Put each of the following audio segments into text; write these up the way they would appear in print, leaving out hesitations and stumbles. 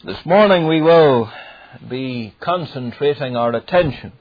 This morning we will be concentrating our attention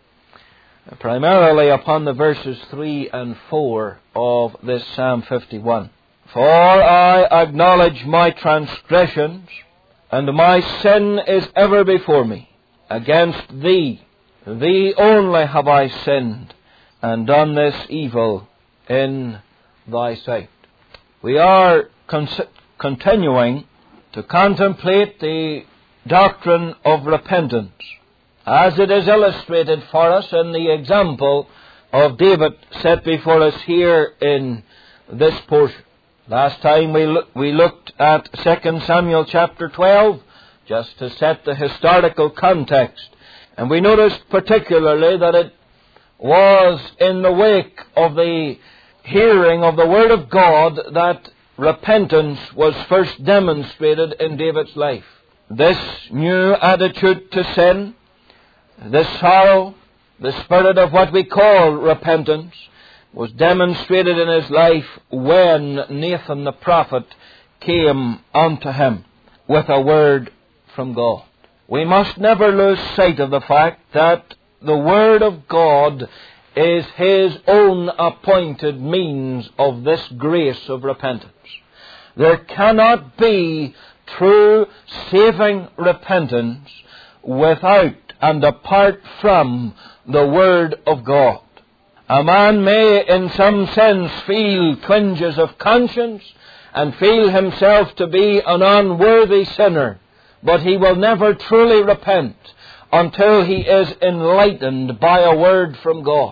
primarily upon the verses 3 and 4 of this Psalm 51. For I acknowledge my transgressions, and my sin is ever before me. Against thee, thee only have I sinned, and done this evil in thy sight. We are continuing to contemplate the doctrine of repentance, as it is illustrated for us in the example of David set before us here in this portion. Last time we looked at 2 Samuel chapter 12, just to set the historical context, and we noticed particularly that it was in the wake of the hearing of the Word of God that repentance was first demonstrated in David's life. This new attitude to sin, this sorrow, the spirit of what we call repentance, was demonstrated in his life when Nathan the prophet came unto him with a word from God. We must never lose sight of the fact that the Word of God is His own appointed means of this grace of repentance. There cannot be true saving repentance without and apart from the Word of God. A man may in some sense feel twinges of conscience and feel himself to be an unworthy sinner, but he will never truly repent until he is enlightened by a word from God.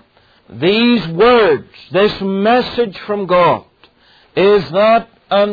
These words, this message from God, is not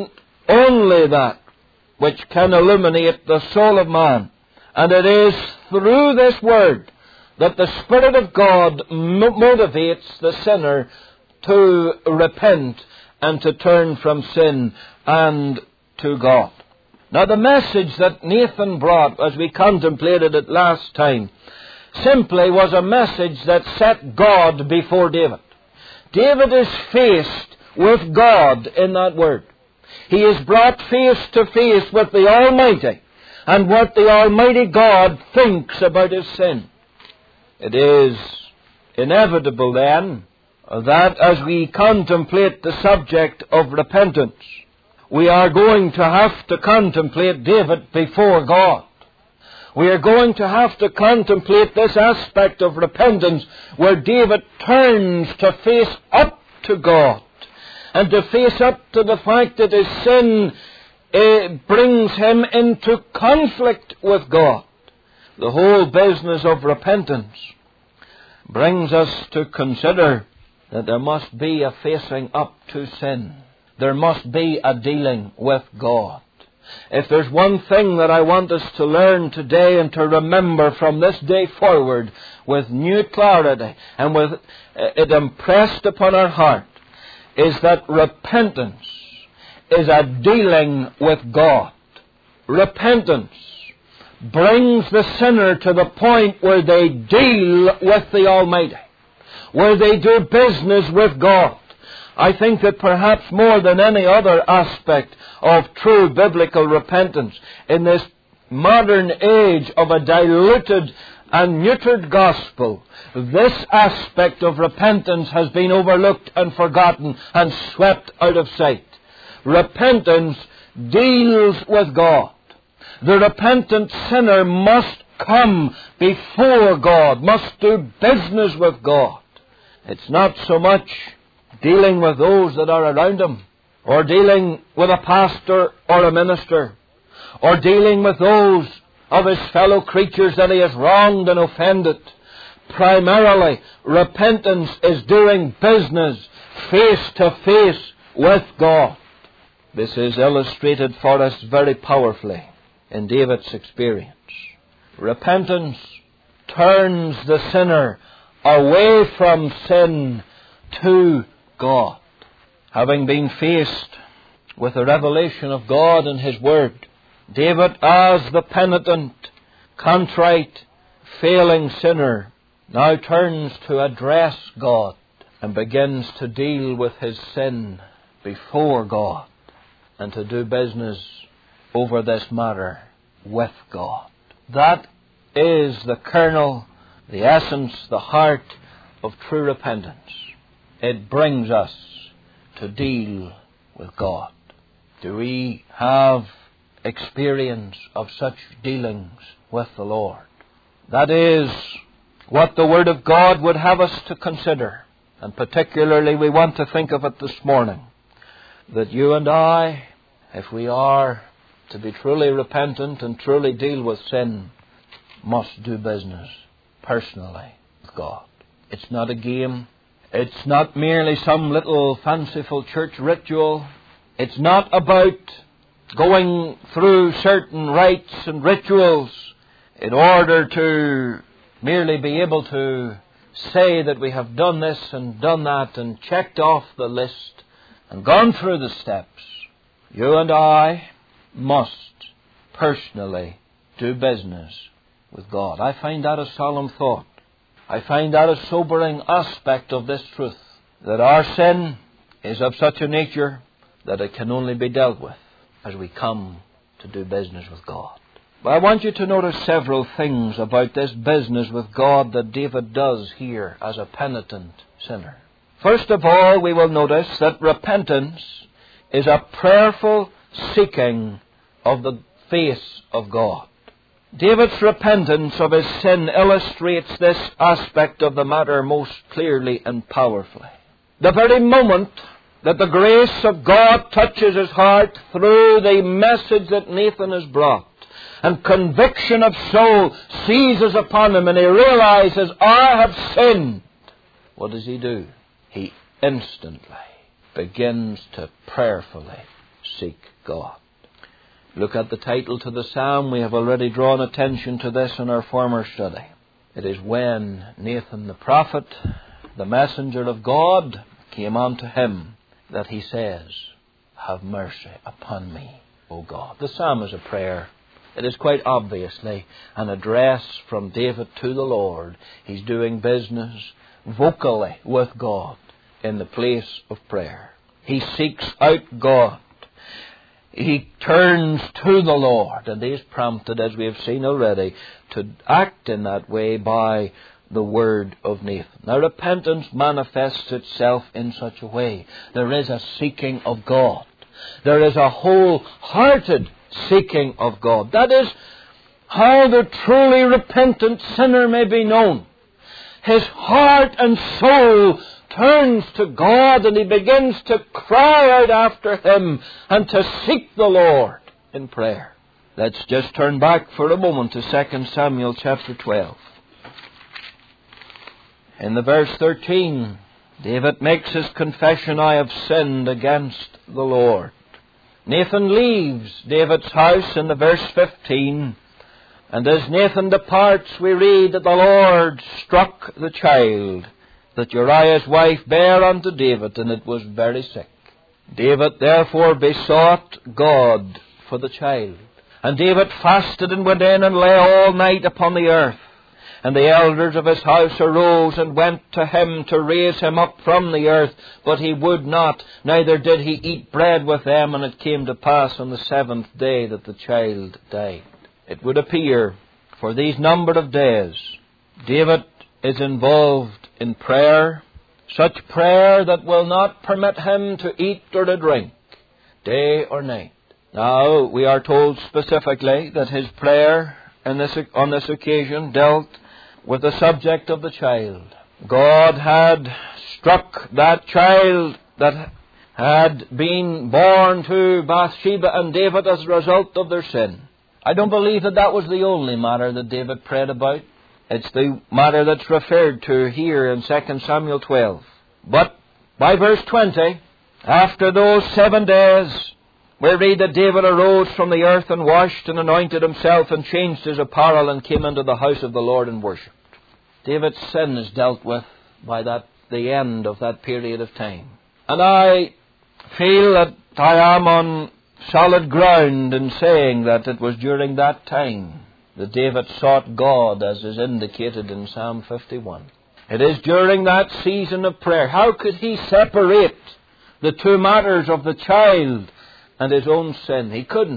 only that which can illuminate the soul of man, and it is through this word that the Spirit of God motivates the sinner to repent and to turn from sin and to God. Now, the message that Nathan brought, as we contemplated it last time, simply was a message that set God before David. David is faced with God in that word. He is brought face to face with the Almighty and what the Almighty God thinks about his sin. It is inevitable then that as we contemplate the subject of repentance, we are going to have to contemplate David before God. We are going to have to contemplate this aspect of repentance where David turns to face up to God and to face up to the fact that his sin brings him into conflict with God. The whole business of repentance brings us to consider that there must be a facing up to sin. There must be a dealing with God. If there's one thing that I want us to learn today and to remember from this day forward with new clarity and with it impressed upon our heart, is that repentance is a dealing with God. Repentance brings the sinner to the point where they deal with the Almighty, where they do business with God. I think that perhaps more than any other aspect of true biblical repentance, in this modern age of a diluted and neutered gospel, this aspect of repentance has been overlooked and forgotten and swept out of sight. Repentance deals with God. The repentant sinner must come before God, must do business with God. It's not so much dealing with those that are around him, or dealing with a pastor or a minister, or dealing with those of his fellow creatures that he has wronged and offended. Primarily, repentance is doing business face to face with God. This is illustrated for us very powerfully in David's experience. Repentance turns the sinner away from sin to God. Having been faced with the revelation of God and His Word, David, as the penitent, contrite, failing sinner, now turns to address God and begins to deal with his sin before God and to do business over this matter with God. That is the kernel, the essence, the heart of true repentance. It brings us to deal with God. Do we have experience of such dealings with the Lord? That is what the Word of God would have us to consider. And particularly we want to think of it this morning, that you and I, if we are to be truly repentant and truly deal with sin, must do business personally with God. It's not a game. It's not merely some little fanciful church ritual. It's not about going through certain rites and rituals in order to merely be able to say that we have done this and done that and checked off the list and gone through the steps. You and I must personally do business with God. I find that a solemn thought. I find that a sobering aspect of this truth, that our sin is of such a nature that it can only be dealt with as we come to do business with God. But I want you to notice several things about this business with God that David does here as a penitent sinner. First of all, we will notice that repentance is a prayerful seeking of the face of God. David's repentance of his sin illustrates this aspect of the matter most clearly and powerfully. The very moment that the grace of God touches his heart through the message that Nathan has brought, and conviction of soul seizes upon him, and he realizes, I have sinned. What does he do? He instantly begins to prayerfully seek God. Look at the title to the psalm. We have already drawn attention to this in our former study. It is when Nathan the prophet, the messenger of God, came unto him that he says, have mercy upon me, O God. The psalm is a prayer. It is quite obviously an address from David to the Lord. He's doing business vocally with God in the place of prayer. He seeks out God. He turns to the Lord, and he is prompted, as we have seen already, to act in that way by the word of Nathan. Now, repentance manifests itself in such a way. There is a seeking of God. There is a wholehearted seeking of God. That is how the truly repentant sinner may be known. His heart and soul turns to God, and he begins to cry out after Him and to seek the Lord in prayer. Let's just turn back for a moment to 2 Samuel chapter 12. In the verse 13, David makes his confession, I have sinned against the Lord. Nathan leaves David's house in the verse 15, and as Nathan departs, we read that the Lord struck the child that Uriah's wife bare unto David, and it was very sick. David therefore besought God for the child. And David fasted and went in and lay all night upon the earth. And the elders of his house arose and went to him to raise him up from the earth, but he would not, neither did he eat bread with them. And it came to pass on the 7th day that the child died. It would appear, for these number of days, David is involved in prayer, such prayer that will not permit him to eat or to drink, day or night. Now, we are told specifically that his prayer on this occasion dealt with the subject of the child. God had struck that child that had been born to Bathsheba and David as a result of their sin. I don't believe that was the only matter that David prayed about. It's the matter that's referred to here in 2 Samuel 12. But by verse 20, after those 7 days, we read that David arose from the earth and washed and anointed himself and changed his apparel and came into the house of the Lord and worshipped. David's sin is dealt with by the end of that period of time. And I feel that I am on solid ground in saying that it was during that time that David sought God, as is indicated in Psalm 51. It is during that season of prayer. How could he separate the two matters of the child and his own sin? He couldn't.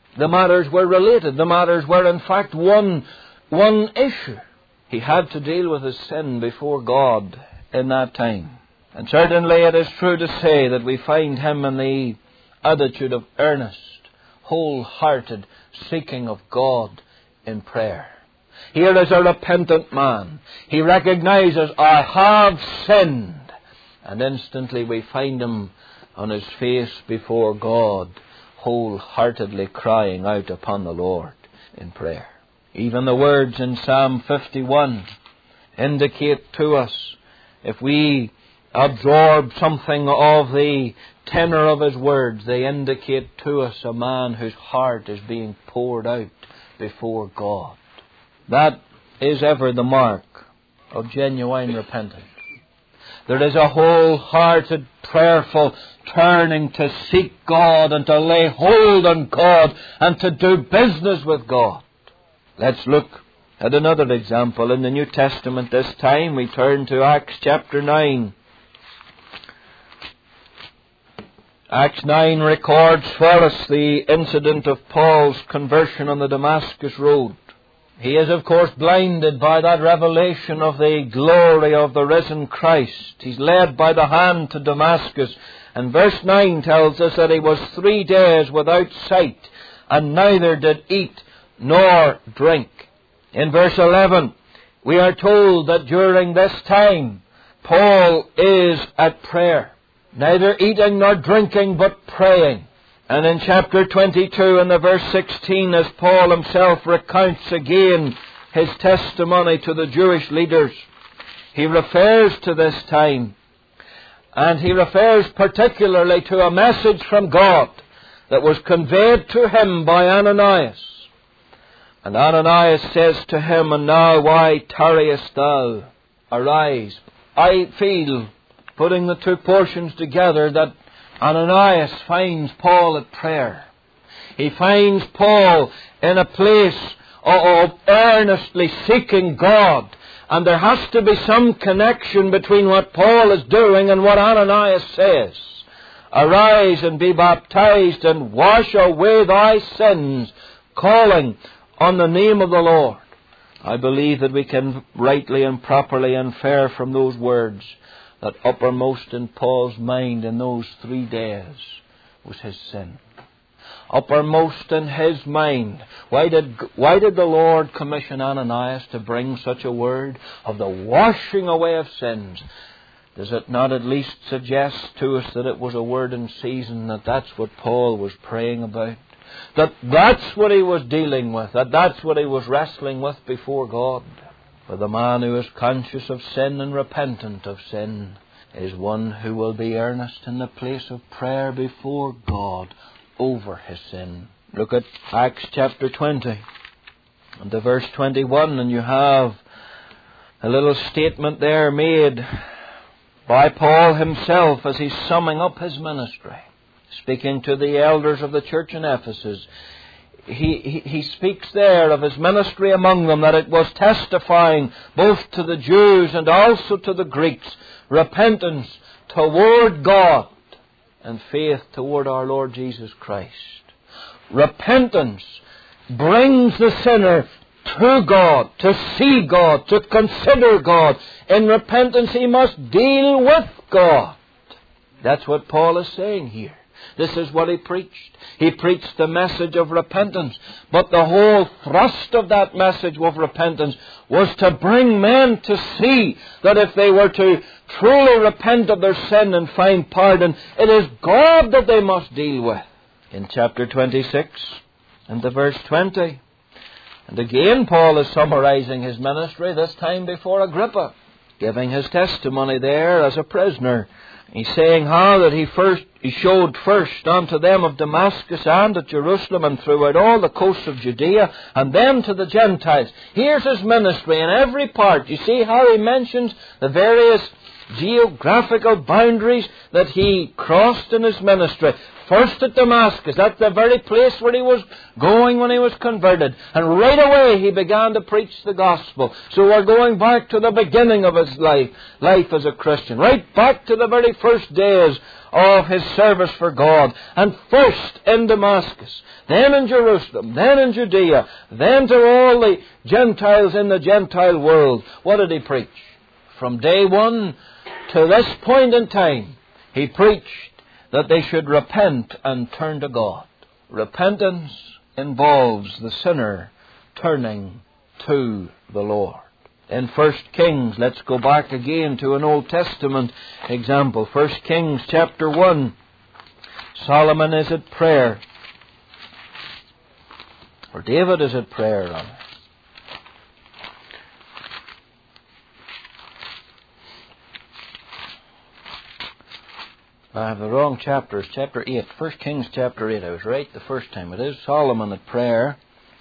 The matters were related. The matters were, in fact, one issue. He had to deal with his sin before God in that time. And certainly it is true to say that we find him in the attitude of earnest, wholehearted seeking of God in prayer. Here is a repentant man. He recognizes, I have sinned. And instantly we find him on his face before God, wholeheartedly crying out upon the Lord in prayer. Even the words in Psalm 51 indicate to us, if we absorb something of the tenor of his words, they indicate to us a man whose heart is being poured out before God. That is ever the mark of genuine repentance. There is a wholehearted, prayerful turning to seek God and to lay hold on God and to do business with God. Let's look at another example in the New Testament. This time we turn to Acts chapter 9. Acts 9 records for us the incident of Paul's conversion on the Damascus road. He is, of course, blinded by that revelation of the glory of the risen Christ. He's led by the hand to Damascus. And verse 9 tells us that he was 3 days without sight, and neither did eat nor drink. In verse 11, we are told that during this time, Paul is at prayer. Neither eating nor drinking, but praying. And in chapter 22 and the verse 16, as Paul himself recounts again his testimony to the Jewish leaders, he refers to this time. And he refers particularly to a message from God that was conveyed to him by Ananias. And Ananias says to him, And now why tarriest thou? Arise. I feel, putting the two portions together, that Ananias finds Paul at prayer. He finds Paul in a place of earnestly seeking God. And there has to be some connection between what Paul is doing and what Ananias says. Arise and be baptized and wash away thy sins, calling on the name of the Lord. I believe that we can rightly and properly infer from those words that uppermost in Paul's mind in those 3 days was his sin. Uppermost in his mind. Why did the Lord commission Ananias to bring such a word of the washing away of sins? Does it not at least suggest to us that it was a word in season, that that's what Paul was praying about? That that's what he was dealing with, that that's what he was wrestling with before God? For the man who is conscious of sin and repentant of sin is one who will be earnest in the place of prayer before God over his sin. Look at Acts chapter 20 and the verse 21, and you have a little statement there made by Paul himself as he's summing up his ministry. Speaking to the elders of the church in Ephesus, he speaks there of his ministry among them, that it was testifying both to the Jews and also to the Greeks, repentance toward God and faith toward our Lord Jesus Christ. Repentance brings the sinner to God, to see God, to consider God. In repentance he must deal with God. That's what Paul is saying here. This is what he preached. He preached the message of repentance. But the whole thrust of that message of repentance was to bring men to see that if they were to truly repent of their sin and find pardon, it is God that they must deal with. In chapter 26 and the verse 20. And again Paul is summarizing his ministry, this time before Agrippa, giving his testimony there as a prisoner. He's saying how that he showed first unto them of Damascus and at Jerusalem and throughout all the coasts of Judea, and then to the Gentiles. Here's his ministry in every part. You see how he mentions the various geographical boundaries that he crossed in his ministry. First at Damascus, that's the very place where he was going when he was converted. And right away he began to preach the gospel. So we're going back to the beginning of his life as a Christian. Right back to the very first days of his service for God. And first in Damascus, then in Jerusalem, then in Judea, then to all the Gentiles in the Gentile world. What did he preach? From day one to this point in time, he preached that they should repent and turn to God. Repentance involves the sinner turning to the Lord. In 1 Kings, let's go back again to an Old Testament example. 1 Kings chapter 1. Solomon is at prayer. Or David is at prayer, rather. I have the wrong chapter. It's chapter 8. 1 Kings chapter 8. I was right the first time. It is Solomon at prayer.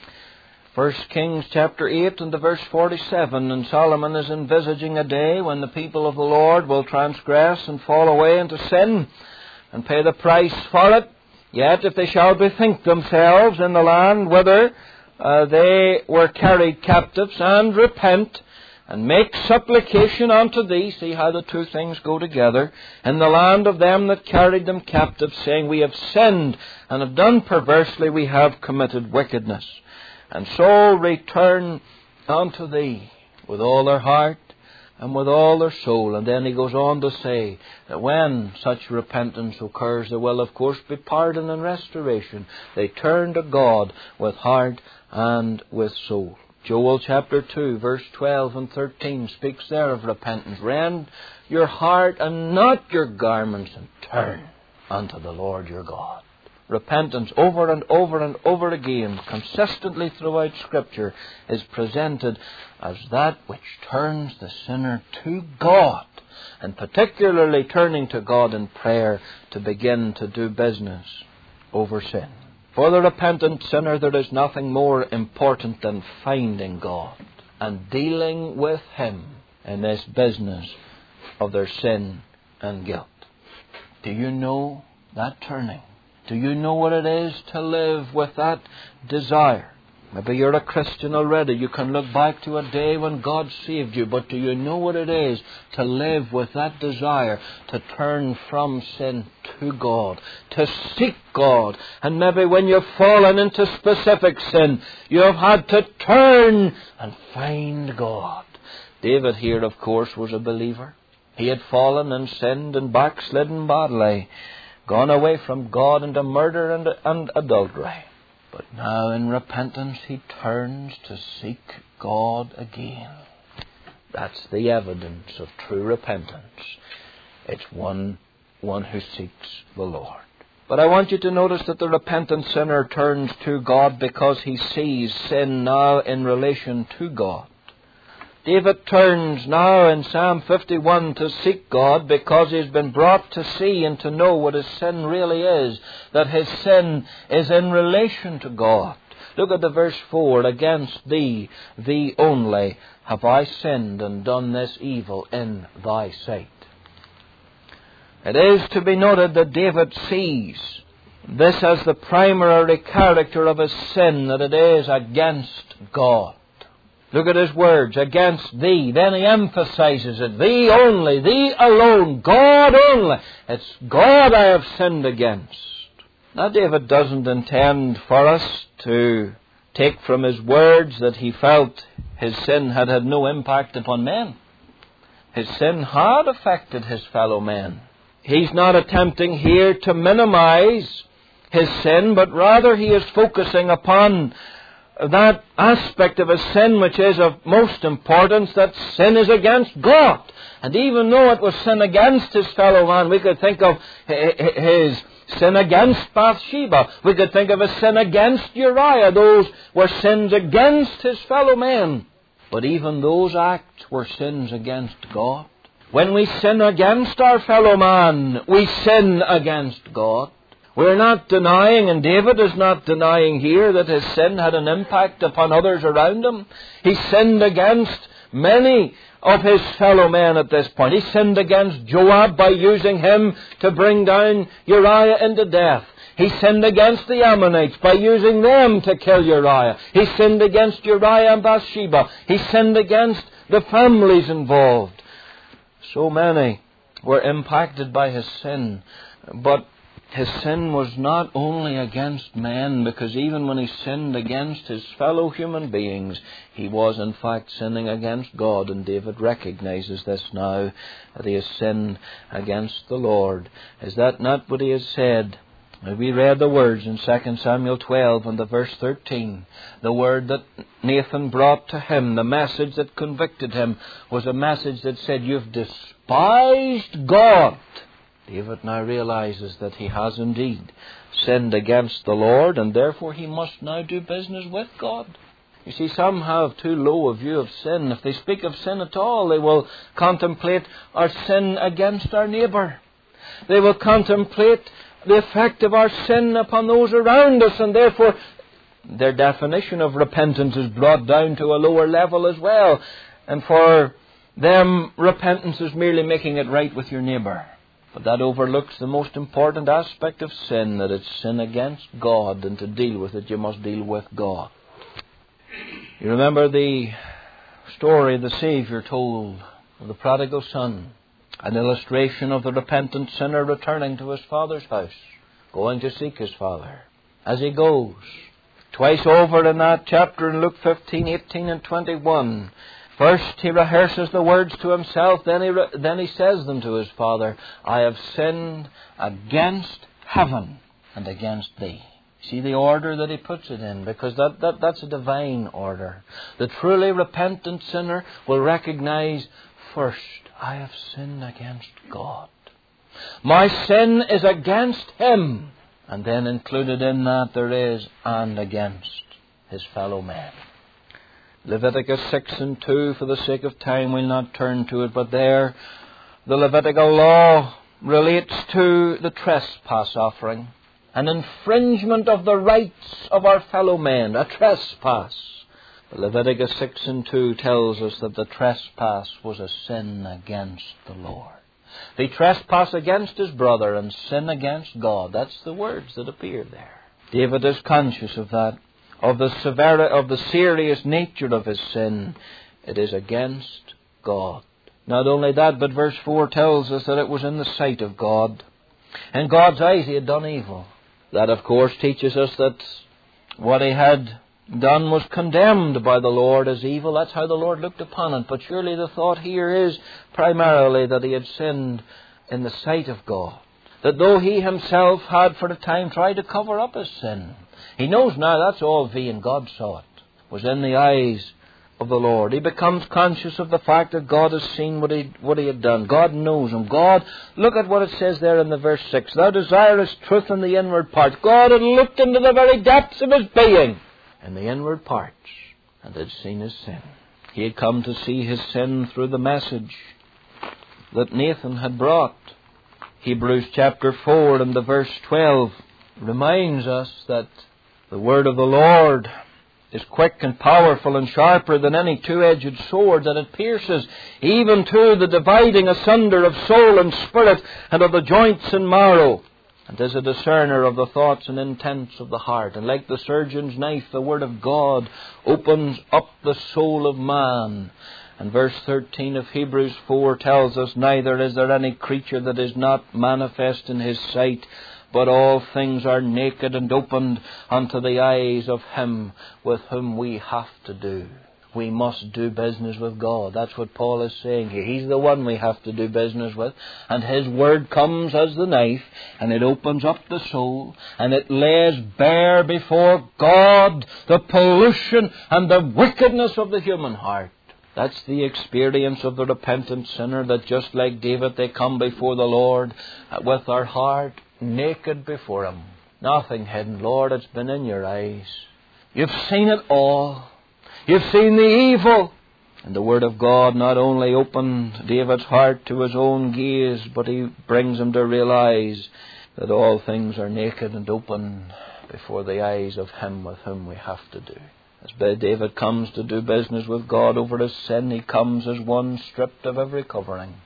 1 Kings chapter 8 and the verse 47. And Solomon is envisaging a day when the people of the Lord will transgress and fall away into sin and pay the price for it. Yet if they shall bethink themselves in the land whither they were carried captives, and repent, and make supplication unto thee, see how the two things go together, in the land of them that carried them captive, saying, we have sinned and have done perversely, we have committed wickedness. And so return unto thee with all their heart and with all their soul. And then he goes on to say that when such repentance occurs, there will of course be pardon and restoration. They turn to God with heart and with soul. Joel chapter 2, verse 12 and 13 speaks there of repentance. Rend your heart and not your garments, and turn unto the Lord your God. Repentance over and over and over again, consistently throughout Scripture, is presented as that which turns the sinner to God, and particularly turning to God in prayer to begin to do business over sin. For the repentant sinner, there is nothing more important than finding God and dealing with Him in this business of their sin and guilt. Do you know that turning? Do you know what it is to live with that desire? Maybe you're a Christian already. You can look back to a day when God saved you. But do you know what it is to live with that desire to turn from sin to God, to seek God? And maybe when you've fallen into specific sin, you have had to turn and find God. David here, of course, was a believer. He had fallen and sinned and backslidden badly, gone away from God into murder and adultery. But now in repentance he turns to seek God again. That's the evidence of true repentance. It's one who seeks the Lord. But I want you to notice that the repentant sinner turns to God because he sees sin now in relation to God. David turns now in Psalm 51 to seek God because he's been brought to see and to know what his sin really is, that his sin is in relation to God. Look at the verse 4, against thee, thee only, have I sinned and done this evil in thy sight. It is to be noted that David sees this as the primary character of his sin, that it is against God. Look at his words, against thee. Then he emphasizes it. Thee only, thee alone, God only. It's God I have sinned against. Now David doesn't intend for us to take from his words that he felt his sin had had no impact upon men. His sin had affected his fellow men. He's not attempting here to minimize his sin, but rather he is focusing upon that aspect of his sin which is of most importance, that sin is against God. And even though it was sin against his fellow man, we could think of his sin against Bathsheba. We could think of his sin against Uriah. Those were sins against his fellow men. But even those acts were sins against God. When we sin against our fellow man, we sin against God. We're not denying, and David is not denying here, that his sin had an impact upon others around him. He sinned against many of his fellow men at this point. He sinned against Joab by using him to bring down Uriah into death. He sinned against the Ammonites by using them to kill Uriah. He sinned against Uriah and Bathsheba. He sinned against the families involved. So many were impacted by his sin. But his sin was not only against men, because even when he sinned against his fellow human beings, he was in fact sinning against God. And David recognizes this now, that he has sinned against the Lord. Is that not what he has said? We read the words in 2 Samuel 12 and the verse 13. The word that Nathan brought to him, the message that convicted him, was a message that said, "You've despised God." David now realizes that he has indeed sinned against the Lord, and therefore he must now do business with God. You see, some have too low a view of sin. If they speak of sin at all, they will contemplate our sin against our neighbour. They will contemplate the effect of our sin upon those around us, and therefore their definition of repentance is brought down to a lower level as well. And for them, repentance is merely making it right with your neighbour. But that overlooks the most important aspect of sin, that it's sin against God, and to deal with it you must deal with God. You remember the story the Saviour told of the prodigal son, an illustration of the repentant sinner returning to his father's house, going to seek his father. As he goes, twice over in that chapter in Luke 15, 18 and 21, first he rehearses the words to himself, then he says them to his father, "I have sinned against heaven and against thee." See the order that he puts it in, because that's a divine order. The truly repentant sinner will recognize first, I have sinned against God. My sin is against Him. And then included in that there is, and against his fellow men. Leviticus 6 and 2, for the sake of time we'll not turn to it, but there the Levitical law relates to the trespass offering, an infringement of the rights of our fellow men, a trespass. Leviticus 6 and 2 tells us that the trespass was a sin against the Lord. They trespass against his brother and sin against God. That's the words that appear there. David is conscious of that, of the serious nature of his sin. It is against God. Not only that, but verse 4 tells us that it was in the sight of God. In God's eyes he had done evil. That, of course, teaches us that what he had done was condemned by the Lord as evil. That's how the Lord looked upon it. But surely the thought here is primarily that he had sinned in the sight of God. That though he himself had for a time tried to cover up his sin, he knows now that's all vain. God saw it. It was in the eyes of the Lord. He becomes conscious of the fact that God has seen what he had done. God knows him. God, look at what it says there in the verse 6. Thou desirest truth in the inward parts. God had looked into the very depths of his being, in the inward parts, and had seen his sin. He had come to see his sin through the message that Nathan had brought. Hebrews chapter 4 and the verse 12 reminds us that the word of the Lord is quick and powerful and sharper than any two-edged sword, that it pierces even to the dividing asunder of soul and spirit and of the joints and marrow, and is a discerner of the thoughts and intents of the heart. And like the surgeon's knife, the word of God opens up the soul of man. And verse 13 of Hebrews 4 tells us, neither is there any creature that is not manifest in his sight, but all things are naked and opened unto the eyes of him with whom we have to do. We must do business with God. That's what Paul is saying here. He's the one we have to do business with. And his word comes as the knife, and it opens up the soul, and it lays bare before God the pollution and the wickedness of the human heart. That's the experience of the repentant sinner, that just like David, they come before the Lord with their heart naked before him. Nothing hidden. Lord, it's been in your eyes. You've seen it all. You've seen the evil. And the Word of God not only opened David's heart to his own gaze, but he brings him to realize that all things are naked and open before the eyes of him with whom we have to do. As David comes to do business with God over his sin, he comes as one stripped of every covering,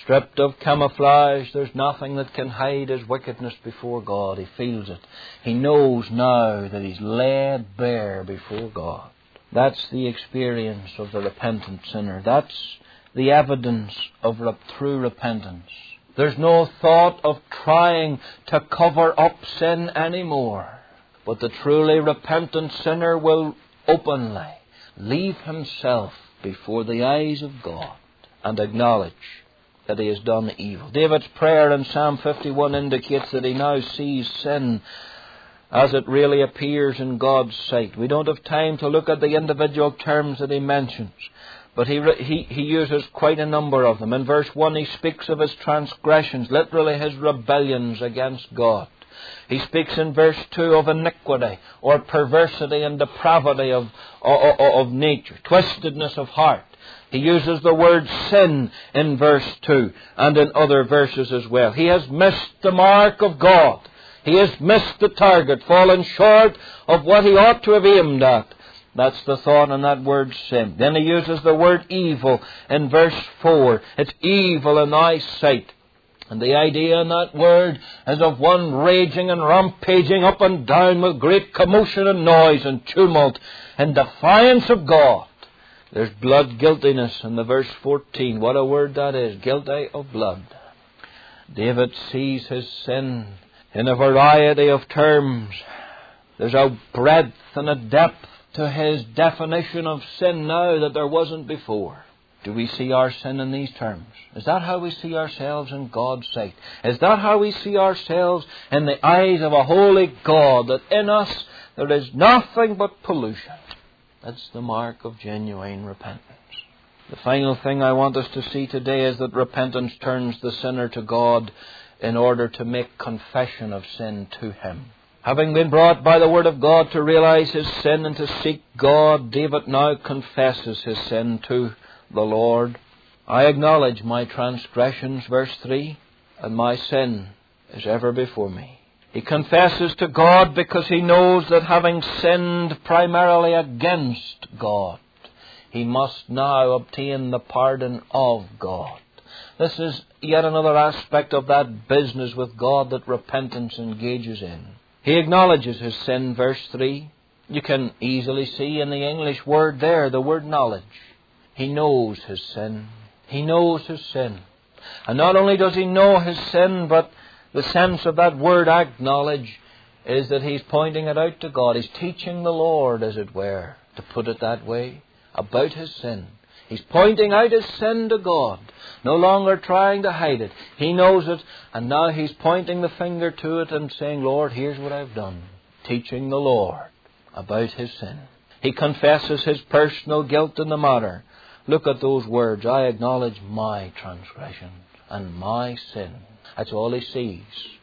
Stripped of camouflage, there's nothing that can hide his wickedness before God. He feels it. He knows now that he's laid bare before God. That's the experience of the repentant sinner. That's the evidence of true repentance. There's no thought of trying to cover up sin anymore. But the truly repentant sinner will openly leave himself before the eyes of God and acknowledge that he has done evil. David's prayer in Psalm 51 indicates that he now sees sin as it really appears in God's sight. We don't have time to look at the individual terms that he mentions, but he uses quite a number of them. In verse 1 he speaks of his transgressions, literally his rebellions against God. He speaks in verse 2 of iniquity or perversity and depravity of nature, twistedness of heart. He uses the word sin in verse 2 and in other verses as well. He has missed the mark of God. He has missed the target, fallen short of what he ought to have aimed at. That's the thought in that word sin. Then he uses the word evil in verse 4. It's evil in thy sight. And the idea in that word is of one raging and rampaging up and down with great commotion and noise and tumult in defiance of God. There's blood guiltiness in the verse 14. What a word that is, guilty of blood. David sees his sin in a variety of terms. There's a breadth and a depth to his definition of sin now that there wasn't before. Do we see our sin in these terms? Is that how we see ourselves in God's sight? Is that how we see ourselves in the eyes of a holy God, that in us there is nothing but pollution? That's the mark of genuine repentance. The final thing I want us to see today is that repentance turns the sinner to God in order to make confession of sin to Him. Having been brought by the Word of God to realize his sin and to seek God, David now confesses his sin to the Lord. I acknowledge my transgressions, verse 3, and my sin is ever before me. He confesses to God because he knows that having sinned primarily against God, he must now obtain the pardon of God. This is yet another aspect of that business with God that repentance engages in. He acknowledges his sin, verse 3. You can easily see in the English word there, the word knowledge. He knows his sin. He knows his sin. And not only does he know his sin, but the sense of that word acknowledge is that he's pointing it out to God. He's teaching the Lord, as it were, to put it that way, about his sin. He's pointing out his sin to God, no longer trying to hide it. He knows it, and now he's pointing the finger to it and saying, Lord, here's what I've done. Teaching the Lord about his sin. He confesses his personal guilt in the matter. Look at those words. I acknowledge my transgression and my sin. That's all he sees.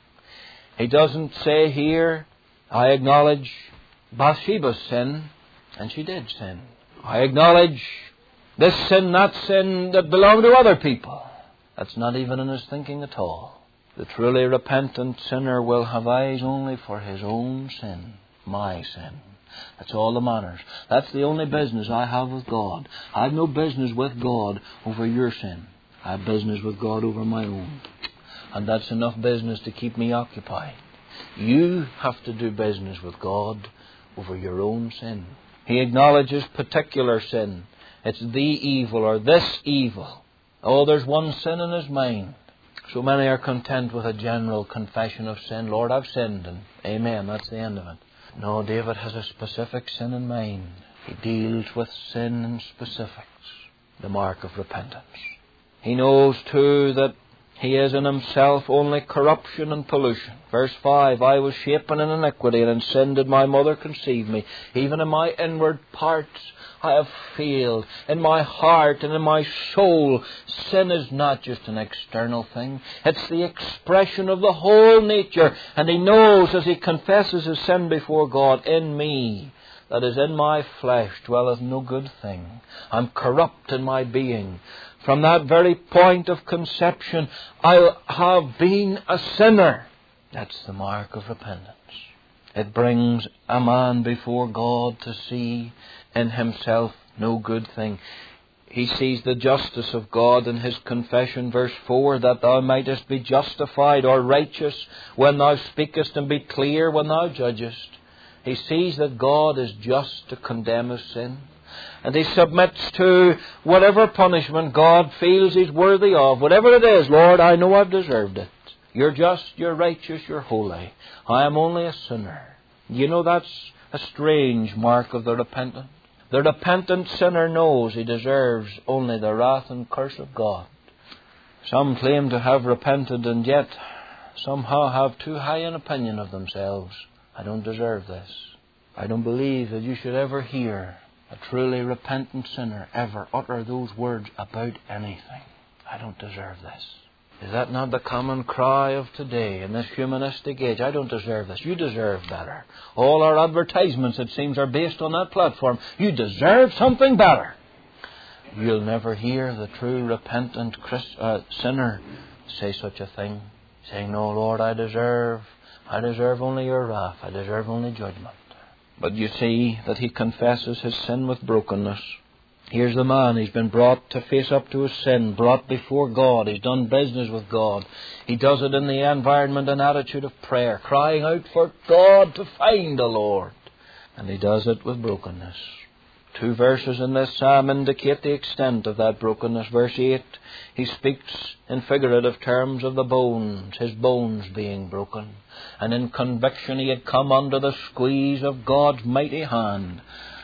He doesn't say here, I acknowledge Bathsheba's sin, and she did sin. I acknowledge this sin, that sin that belonged to other people. That's not even in his thinking at all. The truly repentant sinner will have eyes only for his own sin, my sin. That's all that matters. That's the only business I have with God. I have no business with God over your sin. I have business with God over my own. And that's enough business to keep me occupied. You have to do business with God over your own sin. He acknowledges particular sin. It's the evil or this evil. Oh, there's one sin in his mind. So many are content with a general confession of sin. Lord, I've sinned, and amen, that's the end of it. No, David has a specific sin in mind. He deals with sin in specifics, the mark of repentance. He knows too that he is in himself only corruption and pollution. Verse 5, I was shapen in iniquity, and in sin did my mother conceive me. Even in my inward parts I have failed. In my heart and in my soul, sin is not just an external thing. It's the expression of the whole nature. And he knows as he confesses his sin before God, in me, that is in my flesh, dwelleth no good thing. I'm corrupt in my being. From that very point of conception, I have been a sinner. That's the mark of repentance. It brings a man before God to see in himself no good thing. He sees the justice of God in his confession, verse 4, that thou mightest be justified or righteous when thou speakest, and be clear when thou judgest. He sees that God is just to condemn his sin. And he submits to whatever punishment God feels he's worthy of. Whatever it is, Lord, I know I've deserved it. You're just, you're righteous, you're holy. I am only a sinner. You know, that's a strange mark of the repentant. The repentant sinner knows he deserves only the wrath and curse of God. Some claim to have repented and yet somehow have too high an opinion of themselves. I don't deserve this. I don't believe that you should ever hear a truly repentant sinner ever utter those words about anything. I don't deserve this. Is that not the common cry of today in this humanistic age? I don't deserve this. You deserve better. All our advertisements, it seems, are based on that platform. You deserve something better. You'll never hear the true repentant sinner say such a thing, saying, no, Lord, I deserve only your wrath. I deserve only judgment. But you see that he confesses his sin with brokenness. Here's the man. He's been brought to face up to his sin, brought before God. He's done business with God. He does it in the environment and attitude of prayer, crying out for God to find the Lord. And he does it with brokenness. 2 verses in this psalm indicate the extent of that brokenness. Verse 8, he speaks in figurative terms of the bones, his bones being broken. And in conviction he had come under the squeeze of God's mighty hand.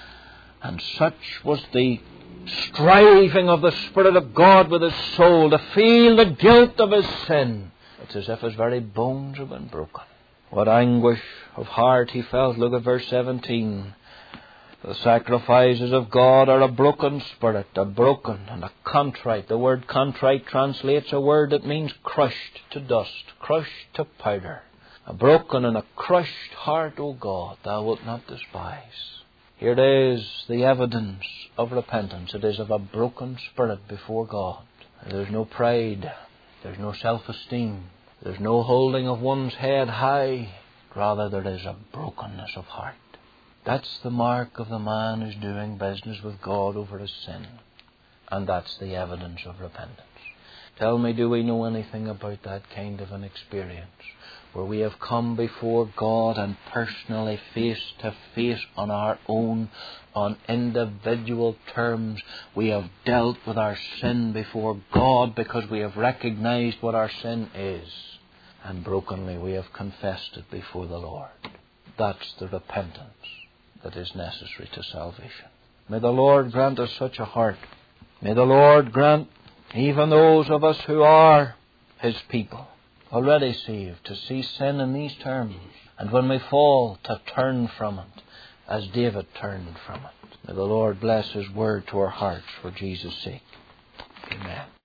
And such was the striving of the Spirit of God with his soul to feel the guilt of his sin. It's as if his very bones have been broken. What anguish of heart he felt. Look at verse 17. The sacrifices of God are a broken spirit, a broken and a contrite. The word contrite translates a word that means crushed to dust, crushed to powder. A broken and a crushed heart, O God, thou wilt not despise. Here it is, the evidence of repentance. It is of a broken spirit before God. There's no pride. There's no self-esteem. There's no holding of one's head high. Rather, there is a brokenness of heart. That's the mark of the man who's doing business with God over his sin. And that's the evidence of repentance. Tell me, do we know anything about that kind of an experience? Where we have come before God and personally face to face on our own, on individual terms, we have dealt with our sin before God because we have recognized what our sin is. And brokenly we have confessed it before the Lord. That's the repentance that is necessary to salvation. May the Lord grant us such a heart. May the Lord grant even those of us who are his people, already saved, to see sin in these terms, and when we fall, to turn from it as David turned from it. May the Lord bless his word to our hearts for Jesus' sake. Amen.